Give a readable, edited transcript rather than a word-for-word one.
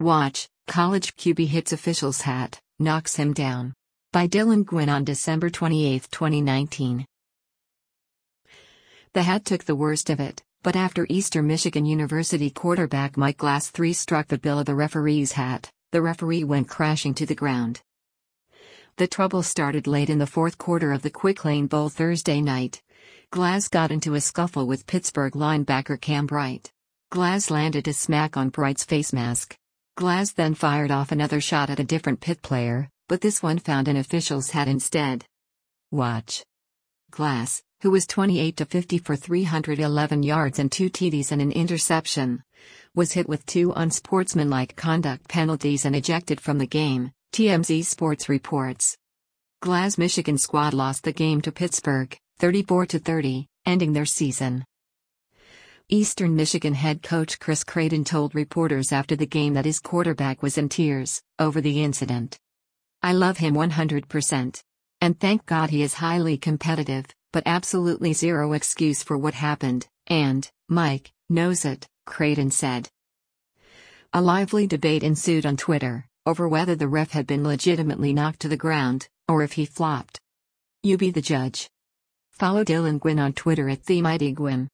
Watch, College QB hits official's hat, knocks him down. By Dylan Gwynn on December 28, 2019. The hat took the worst of it, but after Eastern Michigan University quarterback Mike Glass III struck the bill of the referee's hat, the referee went crashing to the ground. The trouble started late in the fourth quarter of the Quick Lane Bowl Thursday night. Glass got into a scuffle with Pittsburgh linebacker Cam Bright. Glass landed a smack on Bright's face mask. Glass then fired off another shot at a different Pitt player, but this one found an official's hat instead. Watch. Glass, who was 28 to 50 for 311 yards and 2 TDs and an interception, was hit with 2 unsportsmanlike conduct penalties and ejected from the game, TMZ Sports reports. Glass' Michigan squad lost the game to Pittsburgh, 34-30, ending their season. Eastern Michigan head coach Chris Creighton told reporters after the game that his quarterback was in tears over the incident. "I love him 100%. And thank God he is highly competitive, but absolutely zero excuse for what happened, and Mike knows it," Creighton said. A lively debate ensued on Twitter over whether the ref had been legitimately knocked to the ground, or if he flopped. You be the judge. Follow Dylan Gwynn on Twitter @TheMightyGwynn.